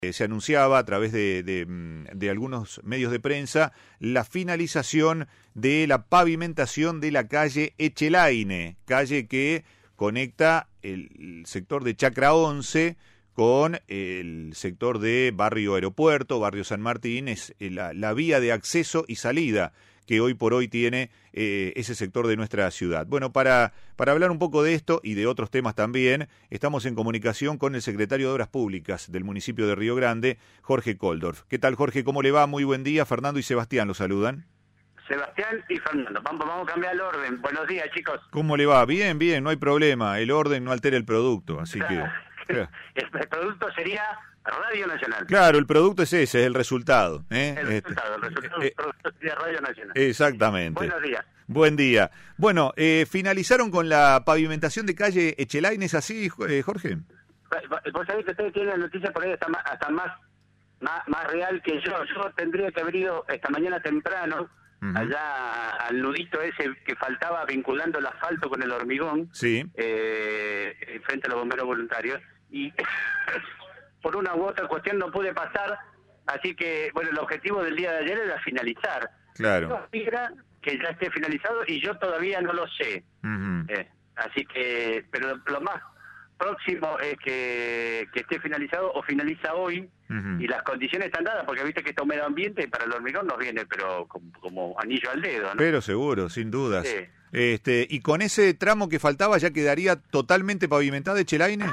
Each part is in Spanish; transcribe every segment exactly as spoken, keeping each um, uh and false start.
Eh, se anunciaba a través de, de, de algunos medios de prensa la finalización de la pavimentación de la calle Echelaine, calle que conecta el sector de Chacra once con el sector de Barrio Aeropuerto, Barrio San Martín, es la, la vía de acceso y salida que hoy por hoy tiene eh, ese sector de nuestra ciudad. Bueno, para, para hablar un poco de esto y de otros temas también, estamos en comunicación con el secretario de Obras Públicas del municipio de Río Grande, Jorge Koldorf. ¿Qué tal, Jorge? ¿Cómo le va? Muy buen día. Fernando y Sebastián lo saludan. Sebastián y Fernando. Vamos, vamos a cambiar el orden. Buenos días, chicos. ¿Cómo le va? Bien, bien, no hay problema. El orden no altera el producto, así que... El producto sería Radio Nacional. Claro, el producto es ese, es el resultado. ¿eh? El resultado, el resultado eh, producto sería Radio Nacional. Exactamente. Buenos días. Buen día. Bueno, eh, finalizaron con la pavimentación de calle Echelaine, ¿es así, Jorge? Vos sabés que ustedes tienen la noticia por ahí hasta más, hasta más, más, más real que yo. Yo tendría que haber ido esta mañana temprano, uh-huh, allá al nudito ese que faltaba vinculando el asfalto con el hormigón, sí, eh, frente a los bomberos voluntarios, y por una u otra cuestión no pude pasar, así que, bueno, el objetivo del día de ayer era finalizar. Claro. Yo aspira que ya esté finalizado y yo todavía no lo sé. Uh-huh. eh, así que, pero lo más próximo es que, que esté finalizado o finaliza hoy, uh-huh, y las condiciones están dadas, porque viste que está medio ambiente para el hormigón nos viene, pero como, como anillo al dedo, ¿no? Pero seguro, sin dudas. Sí. Este, y con ese tramo que faltaba, ¿ya quedaría totalmente pavimentada Echelaine?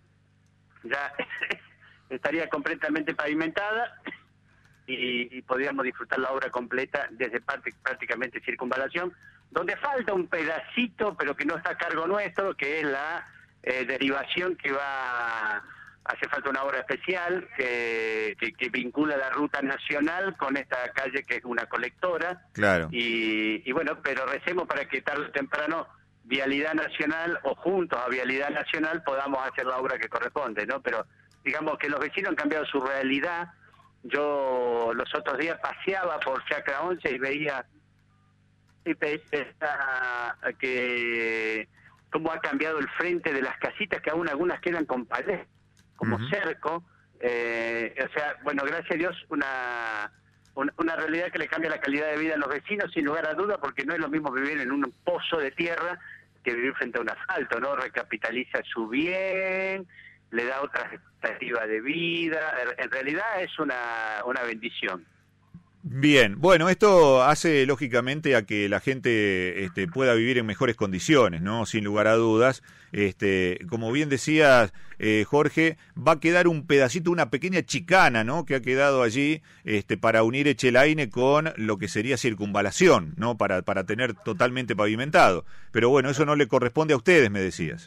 Ya estaría completamente pavimentada y, y podríamos disfrutar la obra completa desde parte, prácticamente circunvalación, donde falta un pedacito, pero que no está a cargo nuestro, que es la eh, derivación que va... Hace falta una obra especial que, que, que vincula la ruta nacional con esta calle que es una colectora. Claro. Y, y bueno, pero recemos para que tarde o temprano Vialidad Nacional o juntos a Vialidad Nacional podamos hacer la obra que corresponde, ¿no? Pero digamos que los vecinos han cambiado su realidad. Yo los otros días paseaba por Chacra once y veía y veía que cómo ha cambiado el frente de las casitas, que aún algunas quedan con pared, como uh-huh, cerco. Eh, o sea, bueno, gracias a Dios, una... una realidad que le cambia la calidad de vida a los vecinos, sin lugar a duda, porque no es lo mismo vivir en un pozo de tierra que vivir frente a un asfalto, ¿no? Recapitaliza su bien, le da otra expectativa de vida, en realidad es una, una bendición. Bien, bueno, esto hace lógicamente a que la gente este, pueda vivir en mejores condiciones, ¿no? Sin lugar a dudas. Este, como bien decías, eh, Jorge, va a quedar un pedacito, una pequeña chicana, ¿no? Que ha quedado allí este, para unir Echelaine con lo que sería circunvalación, ¿no? Para, para tener totalmente pavimentado. Pero bueno, eso no le corresponde a ustedes, me decías.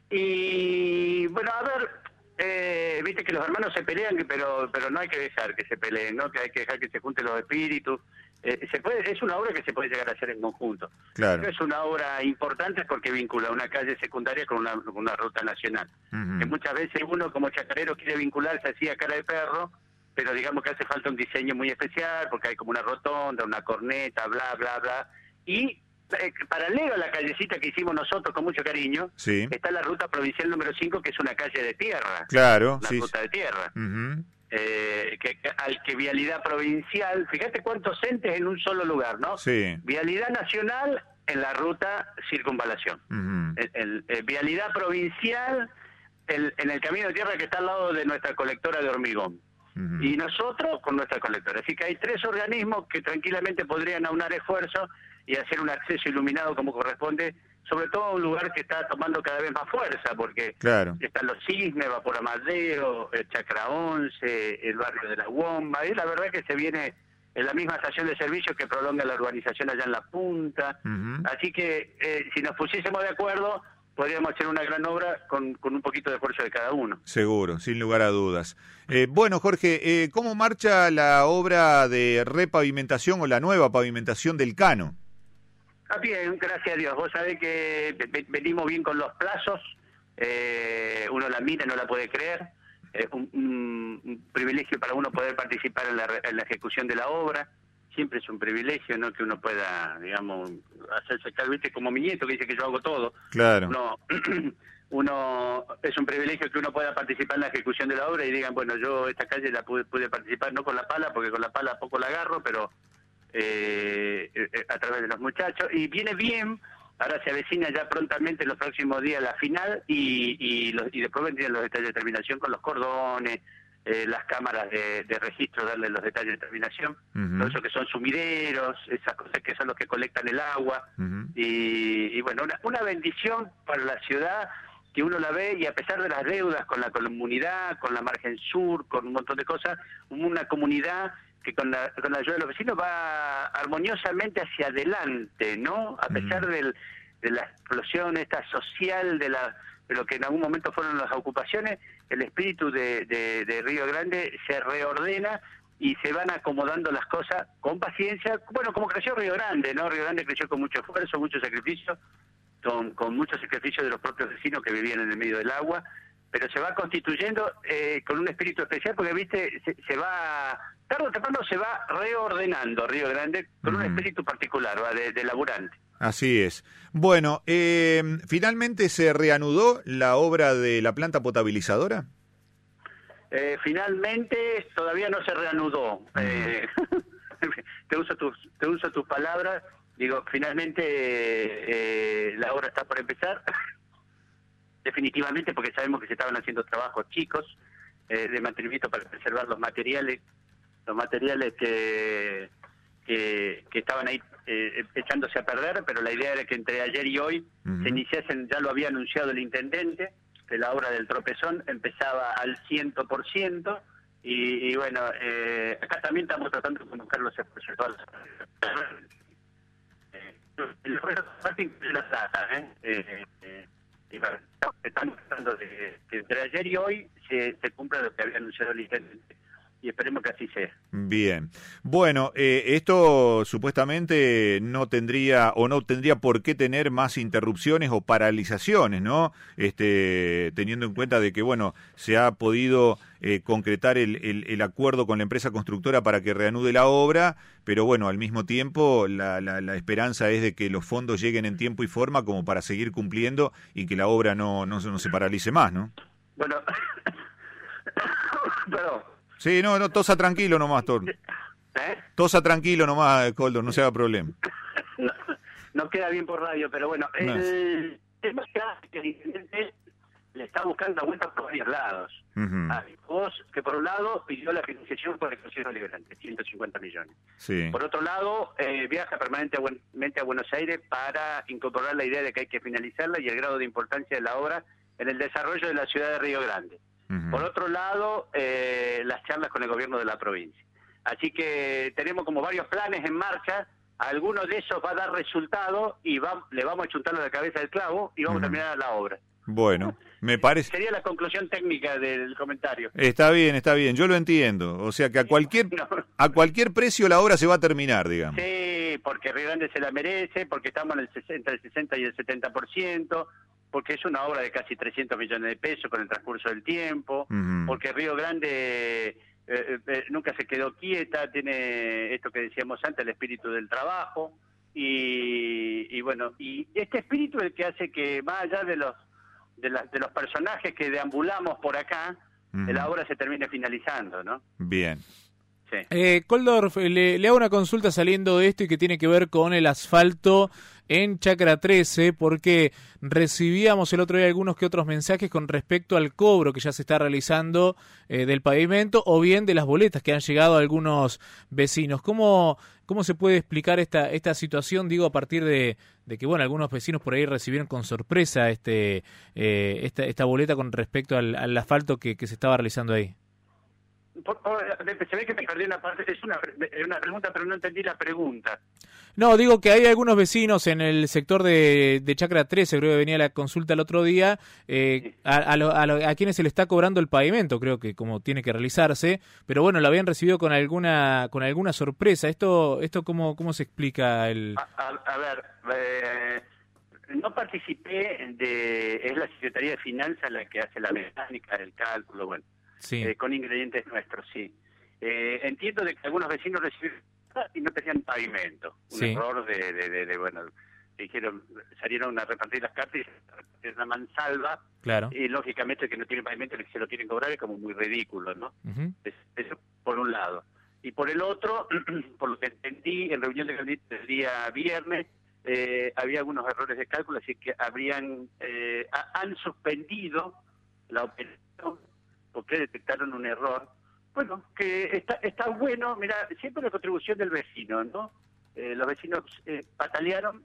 Y bueno, a ver... Eh, viste que los hermanos se pelean, pero pero no hay que dejar que se peleen, ¿no? Que hay que dejar que se junten los espíritus. Eh, se puede, es una obra que se puede llegar a hacer en conjunto. Claro. Es una obra importante porque vincula una calle secundaria con una, con una ruta nacional. Uh-huh. Que muchas veces uno como chacarero quiere vincularse así a cara de perro, pero digamos que hace falta un diseño muy especial porque hay como una rotonda, una corneta, bla, bla, bla. Y Eh, paralelo a la callecita que hicimos nosotros con mucho cariño, sí, está la ruta provincial número cinco, que es una calle de tierra. Claro, una sí, ruta de tierra. Uh-huh. eh, que, que, al que Vialidad Provincial, fíjate cuántos entes en un solo lugar, ¿no? Sí. Vialidad Nacional en la ruta circunvalación. Uh-huh. el, el, el, Vialidad Provincial el, en el camino de tierra que está al lado de nuestra colectora de hormigón. Uh-huh. Y nosotros con nuestra colectora. Así que hay tres organismos que tranquilamente podrían aunar esfuerzos y hacer un acceso iluminado como corresponde, sobre todo a un lugar que está tomando cada vez más fuerza, porque claro, están los Cisnes, Vapor Amadeo, el Chacra once, el barrio de la Guomba, y la verdad que se viene en la misma estación de servicio que prolonga la urbanización allá en la punta. Uh-huh. Así que eh, si nos pusiésemos de acuerdo, podríamos hacer una gran obra con, con un poquito de esfuerzo de cada uno. Seguro, sin lugar a dudas. Eh, bueno, Jorge, eh, ¿cómo marcha la obra de repavimentación o la nueva pavimentación del Cano? Ah, bien, gracias a Dios. Vos sabés que venimos bien con los plazos, eh, uno la mira, no la puede creer. Es un, un, un privilegio para uno poder participar en la, en la ejecución de la obra. Siempre es un privilegio, ¿no? Que uno pueda, digamos, hacerse cargo, ¿viste? Como mi nieto que dice que yo hago todo. Claro. No, uno es un privilegio que uno pueda participar en la ejecución de la obra y digan, bueno, yo esta calle la pude, pude participar, no con la pala, porque con la pala poco la agarro, pero eh, eh, a través de los muchachos. Y viene bien, ahora se avecina ya prontamente en los próximos días la final y, y, los, y después vendrían los detalles de terminación con los cordones, eh, las cámaras de, de registro, darle los detalles de terminación, uh-huh. todo eso que son sumideros, esas cosas que son los que colectan el agua. Uh-huh. y, y bueno, una, una bendición para la ciudad, que uno la ve y a pesar de las deudas con la comunidad, con la margen sur, con un montón de cosas, una comunidad que con la, con la ayuda de los vecinos va armoniosamente hacia adelante, ¿no? A pesar mm. del, de la explosión esta social, de, la, de lo que en algún momento fueron las ocupaciones, el espíritu de, de, de Río Grande se reordena y se van acomodando las cosas con paciencia, bueno, como creció Río Grande, ¿no? Río Grande creció con mucho esfuerzo, mucho sacrificio, con, con muchos sacrificios de los propios vecinos que vivían en el medio del agua, pero se va constituyendo eh, con un espíritu especial, porque, viste, se, se va, tarde o temprano se va reordenando Río Grande con mm. un espíritu particular, ¿va? de, de laburante. Así es. Bueno, eh, ¿finalmente se reanudó la obra de la planta potabilizadora? Eh, finalmente todavía no se reanudó. Mm. Eh, te uso tus, te uso tus palabras. Digo, finalmente eh, la obra está por empezar, definitivamente, porque sabemos que se estaban haciendo trabajos chicos eh, de mantenimiento para preservar los materiales, los materiales que que, que estaban ahí eh, echándose a perder, pero la idea era que entre ayer y hoy uh-huh. se iniciasen, ya lo había anunciado el intendente, que la obra del tropezón empezaba al cien por ciento, y, y bueno, eh, acá también estamos tratando de buscar los esfuerzos. El parte de la data, ¿eh? Eh, eh, estamos tratando de que entre ayer y hoy se, se cumpla lo que había anunciado el intendente y esperemos que así sea. Bien. Bueno, eh, esto supuestamente no tendría o no tendría por qué tener más interrupciones o paralizaciones, ¿no? Este, teniendo en cuenta de que, bueno, se ha podido eh, concretar el, el, el acuerdo con la empresa constructora para que reanude la obra, pero bueno, al mismo tiempo la, la, la esperanza es de que los fondos lleguen en tiempo y forma como para seguir cumpliendo y que la obra no, no, no se paralice más, ¿no? Bueno, perdón. Sí, no, no, tosa tranquilo nomás, Tor. ¿Eh? Tosa tranquilo nomás, Coldo, no se haga problema. No, no queda bien por radio, pero bueno, no. el tema es que el intendente le está buscando la vuelta por varios lados. Uh-huh. A vos, que por un lado pidió la financiación por el Consejo Liberante, ciento cincuenta millones. Sí. Por otro lado, eh, viaja permanentemente a Buenos Aires para incorporar la idea de que hay que finalizarla y el grado de importancia de la obra en el desarrollo de la ciudad de Río Grande. Uh-huh. Por otro lado, eh, las charlas con el gobierno de la provincia. Así que tenemos como varios planes en marcha, alguno de esos va a dar resultado y va, le vamos a chuntarle la cabeza del clavo y vamos uh-huh. a terminar la obra. Bueno, me parece... Sería la conclusión técnica del comentario. Está bien, está bien, yo lo entiendo. O sea que a cualquier no. a cualquier precio la obra se va a terminar, digamos. Sí, porque Río Grande se la merece, porque estamos en el sesenta, el sesenta y el setenta por ciento, porque es una obra de casi trescientos millones de pesos con el transcurso del tiempo, uh-huh. porque Río Grande eh, eh, nunca se quedó quieta, tiene esto que decíamos antes, el espíritu del trabajo, y, y bueno, y este espíritu es el que hace que más allá de los de, la, de los personajes que deambulamos por acá, uh-huh. la obra se termine finalizando, ¿no? Bien. Sí. Eh, Coldorf, le, le hago una consulta saliendo de esto y que tiene que ver con el asfalto en Chacra trece, porque recibíamos el otro día algunos que otros mensajes con respecto al cobro que ya se está realizando eh, del pavimento o bien de las boletas que han llegado a algunos vecinos. ¿Cómo, cómo se puede explicar esta esta situación? Digo, a partir de, de que bueno, algunos vecinos por ahí recibieron con sorpresa este eh, esta, esta boleta con respecto al, al asfalto que, que se estaba realizando ahí. Por, por, se ve que me perdí una parte, es una, una pregunta, pero no entendí la pregunta. No, digo que hay algunos vecinos en el sector de, de Chacra trece, creo que venía la consulta el otro día, eh, sí. a, a, lo, a, lo, a quienes se le está cobrando el pavimento, creo que como tiene que realizarse, pero bueno, lo habían recibido con alguna con alguna sorpresa. ¿Esto esto cómo, cómo se explica? el A, a, a ver, eh, no participé de... es la Secretaría de Finanzas la que hace la mecánica, el cálculo, bueno. Sí. Eh, con ingredientes nuestros, sí. Eh, entiendo de que algunos vecinos recibieron y no tenían pavimento. Un sí. error de, de, de, de, bueno, dijeron, salieron a repartir las cartas y es una mansalva, Claro. y lógicamente el que no tiene pavimento, el que se lo tienen que cobrar es como muy ridículo, ¿no? Uh-huh. Es- Eso por un lado. Y por el otro, por lo que entendí, en reunión de gabinete del día viernes, eh, había algunos errores de cálculo, así que habrían eh, ha- han suspendido la operación porque detectaron un error. Bueno, que está está bueno, mira, siempre la contribución del vecino, ¿no? Eh, los vecinos eh, patalearon,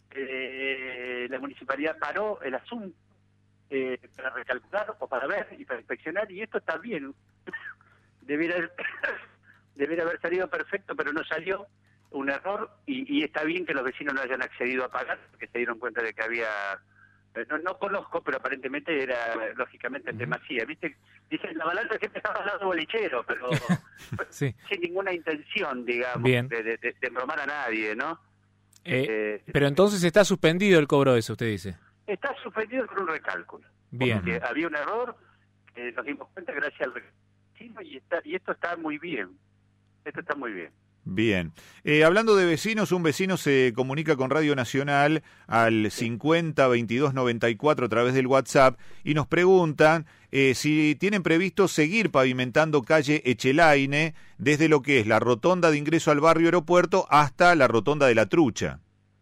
eh, la municipalidad paró el asunto eh, para recalcular o para ver y para inspeccionar, y esto está bien. Debiera haber, debiera haber salido perfecto, pero no salió, un error, y, y está bien que los vecinos no hayan accedido a pagar, porque se dieron cuenta de que había... No, no conozco, pero aparentemente era, lógicamente, en demasía. ¿Viste? Dicen, la balanza siempre está hablando bolichero, pero Sí. sin ninguna intención, digamos, Bien. de, de, de, de embromar a nadie, ¿no? Eh, Eh, pero entonces está suspendido el cobro ese, usted dice. Está suspendido con un recálculo. Bien. Porque había un error, que nos dimos cuenta gracias al recálculo, y, está, y esto está muy bien. Esto está muy bien. Bien. Eh, hablando de vecinos, un vecino se comunica con Radio Nacional al cincuenta veintidós noventa y cuatro a través del WhatsApp y nos preguntan eh, si tienen previsto seguir pavimentando calle Echelaine desde lo que es la rotonda de ingreso al barrio aeropuerto hasta la rotonda de la Trucha.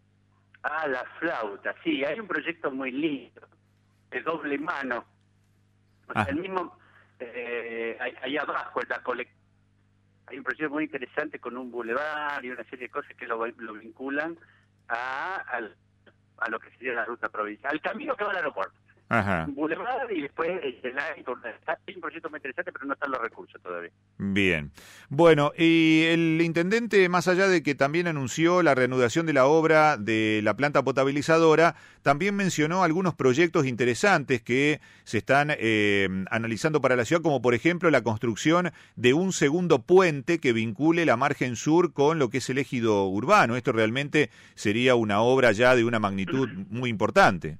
Ah, la flauta, sí, hay un proyecto muy lindo, de doble mano. O sea, Ah. el mismo, eh, ahí, ahí abajo, en la colección, hay un proyecto muy interesante con un bulevar y una serie de cosas que lo, lo vinculan a, al- a lo que sería la ruta provincial, al camino que va al aeropuerto. Ajá. Un bulevar y después el hay un proyecto muy interesante, pero no están los recursos todavía. Bien. Bueno, y el intendente, más allá de que también anunció la reanudación de la obra de la planta potabilizadora, también mencionó algunos proyectos interesantes que se están eh, analizando para la ciudad, como por ejemplo la construcción de un segundo puente que vincule la margen sur con lo que es el ejido urbano. Esto realmente sería una obra ya de una magnitud muy importante.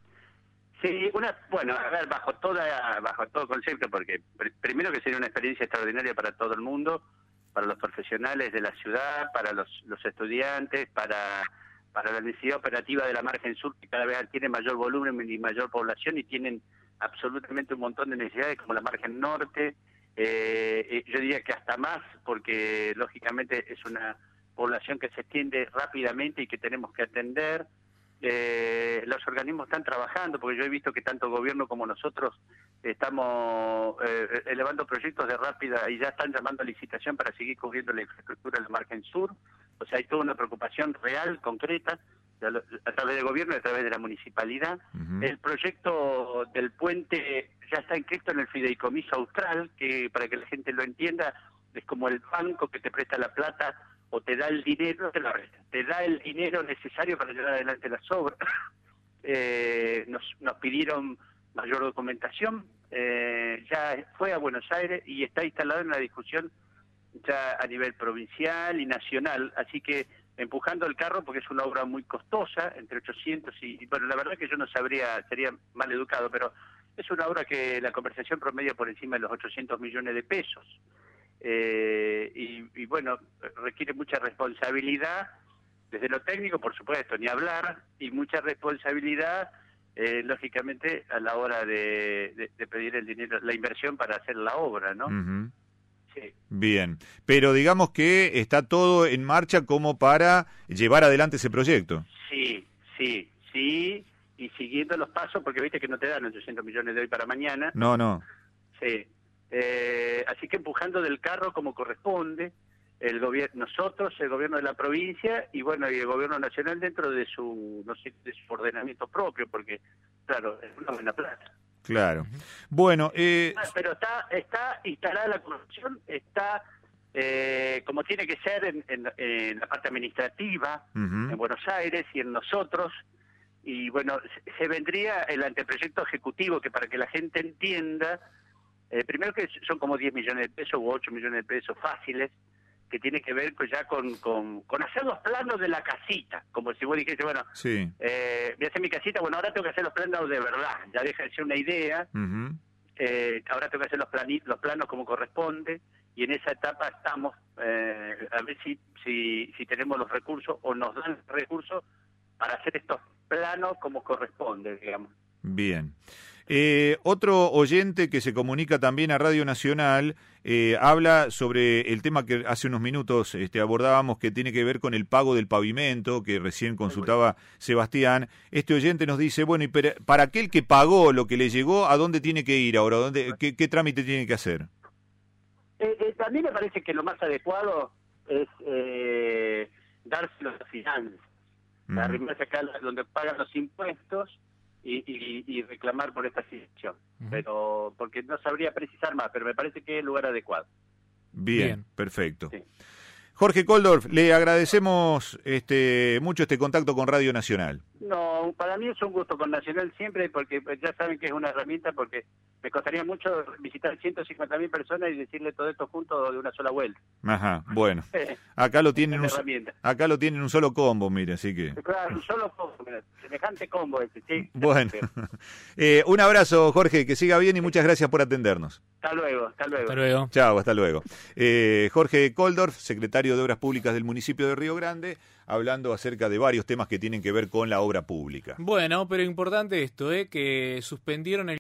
Sí, una, bueno, a ver, bajo toda, bajo todo concepto, porque pr- primero que sería una experiencia extraordinaria para todo el mundo, para los profesionales de la ciudad, para los, los estudiantes, para, para la necesidad operativa de la margen sur, que cada vez tiene mayor volumen y mayor población y tienen absolutamente un montón de necesidades, como la margen norte, eh, eh, yo diría que hasta más, porque lógicamente es una población que se extiende rápidamente y que tenemos que atender. Eh, los organismos están trabajando, porque yo he visto que tanto gobierno como nosotros estamos eh, elevando proyectos de rápida y ya están llamando a licitación para seguir cubriendo la infraestructura de la margen sur. O sea, hay toda una preocupación real, concreta, a través del gobierno y a través de la municipalidad. Uh-huh. El proyecto del puente ya está inscrito en el fideicomiso austral, que para que la gente lo entienda, es como el banco que te presta la plata o te da el dinero, te, la resta, te da el dinero necesario para llevar adelante las obras. eh, nos, nos pidieron mayor documentación, eh, ya fue a Buenos Aires y está instalado en la discusión ya a nivel provincial y nacional, así que empujando el carro porque es una obra muy costosa, entre ochocientos y, y bueno, la verdad que yo no sabría, sería mal educado, pero es una obra que la conversación promedia por encima de los ochocientos millones de pesos. Eh, y, y bueno, requiere mucha responsabilidad desde lo técnico, por supuesto, ni hablar, y mucha responsabilidad, eh, lógicamente, a la hora de, de, de pedir el dinero, la inversión para hacer la obra, ¿no? Uh-huh. Sí. Bien, pero digamos que está todo en marcha como para llevar adelante ese proyecto. Sí, sí, sí, y siguiendo los pasos, porque viste que no te dan ochocientos millones de hoy para mañana. No, no. Sí. Eh, así que empujando del carro como corresponde, el gobierno, nosotros, el gobierno de la provincia y bueno, y el gobierno nacional dentro de su, no sé, de su ordenamiento propio, porque claro, es una buena plata. Claro. Bueno, eh... pero está, está instalada la corrupción, está eh, como tiene que ser en, en, en la parte administrativa, uh-huh. en Buenos Aires y en nosotros. Y bueno, se, se vendría el anteproyecto ejecutivo, que para que la gente entienda, Eh, primero que son como diez millones de pesos u ocho millones de pesos fáciles, que tiene que ver pues, ya con, con, con hacer los planos de la casita, como si vos dijese, bueno, sí. eh, voy a hacer mi casita, bueno, ahora tengo que hacer los planos de verdad, ya deja de ser una idea, uh-huh. eh, ahora tengo que hacer los, plani los planos como corresponde, y en esa etapa estamos, eh, a ver si, si, si tenemos los recursos o nos dan recursos para hacer estos planos como corresponde, digamos. Bien. Eh, otro oyente que se comunica también a Radio Nacional eh, habla sobre el tema que hace unos minutos este, abordábamos, que tiene que ver con el pago del pavimento, que recién consultaba Sebastián. Este oyente nos dice, bueno, y para aquel que pagó lo que le llegó, ¿a dónde tiene que ir ahora? ¿Dónde, qué, qué trámite tiene que hacer? Eh, eh, a mí me parece que lo más adecuado es eh, dárselo a finanzas, mm. arrimarse acá donde pagan los impuestos y, y, y reclamar por esta situación. Uh-huh. Pero porque no sabría precisar más, pero me parece que es el lugar adecuado. Bien, Bien. perfecto. Sí. Jorge Koldorf, le agradecemos este mucho este contacto con Radio Nacional. No, para mí es un gusto con Nacional siempre, porque ya saben que es una herramienta, porque me costaría mucho visitar ciento cincuenta mil personas y decirle todo esto junto de una sola vuelta. Ajá, bueno. Acá lo tienen un, acá lo tienen un solo combo, mire, así que... Claro, un solo combo, semejante combo ese, sí. Bueno, eh, un abrazo, Jorge, que siga bien y muchas gracias por atendernos. Hasta luego, hasta luego. Hasta luego. Chao, hasta luego. Eh, Jorge Koldorf, secretario de Obras Públicas del municipio de Río Grande, hablando acerca de varios temas que tienen que ver con la obra pública. Bueno, pero importante esto, ¿eh? que suspendieron el